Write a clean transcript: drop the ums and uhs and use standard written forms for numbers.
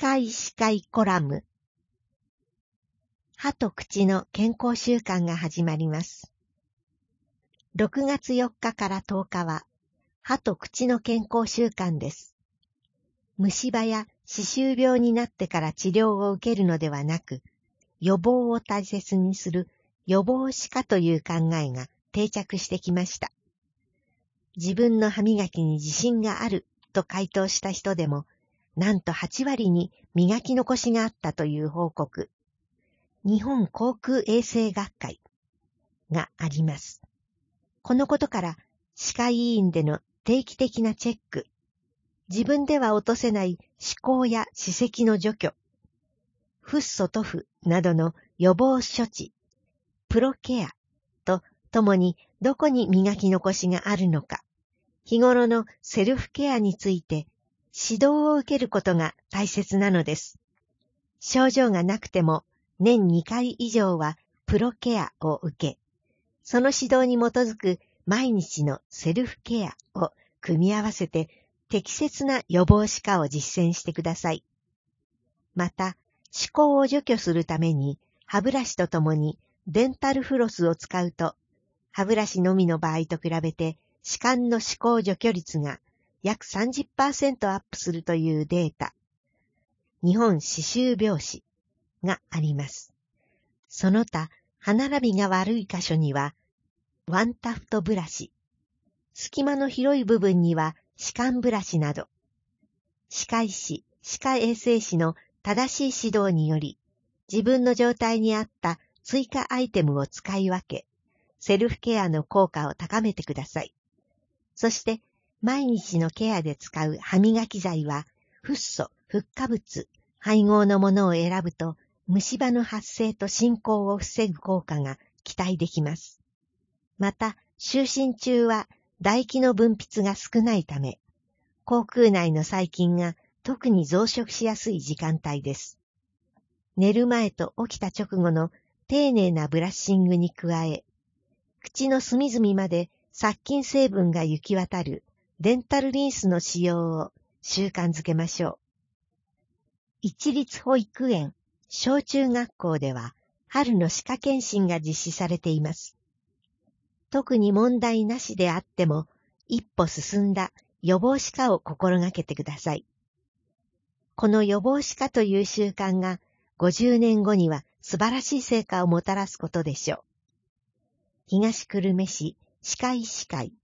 歯科医コラム。歯と口の健康習慣が始まります。6月4日から10日は歯と口の健康習慣です。虫歯や歯周病になってから治療を受けるのではなく、予防を大切にする予防歯科という考えが定着してきました。自分の歯磨きに自信があると回答した人でも、なんと8割に磨き残しがあったという報告。日本口腔衛生学会があります。このことから歯科医院での定期的なチェック、自分では落とせない歯垢や歯石の除去、フッ素塗布などの予防処置、プロケアとともにどこに磨き残しがあるのか、日頃のセルフケアについて指導を受けることが大切なのです。症状がなくても年2回以上はプロケアを受け、その指導に基づく毎日のセルフケアを組み合わせて適切な予防歯科を実践してください。また、歯垢を除去するために歯ブラシとともにデンタルフロスを使うと、歯ブラシのみの場合と比べて歯間の歯垢除去率が約 30% アップするというデータ、日本歯周病史があります。その他、歯並びが悪い箇所には、ワンタフトブラシ、隙間の広い部分には歯間ブラシなど、歯科医師、歯科衛生士の正しい指導により、自分の状態に合った追加アイテムを使い分け、セルフケアの効果を高めてください。そして、毎日のケアで使う歯磨き剤は、フッ素、フッ化物、配合のものを選ぶと、虫歯の発生と進行を防ぐ効果が期待できます。また、就寝中は唾液の分泌が少ないため、口腔内の細菌が特に増殖しやすい時間帯です。寝る前と起きた直後の丁寧なブラッシングに加え、口の隅々まで殺菌成分が行き渡るデンタルリンスの使用を習慣づけましょう。一律保育園、小中学校では春の歯科検診が実施されています。特に問題なしであっても一歩進んだ予防歯科を心がけてください。この予防歯科という習慣が50年後には素晴らしい成果をもたらすことでしょう。東久留米市歯科医師会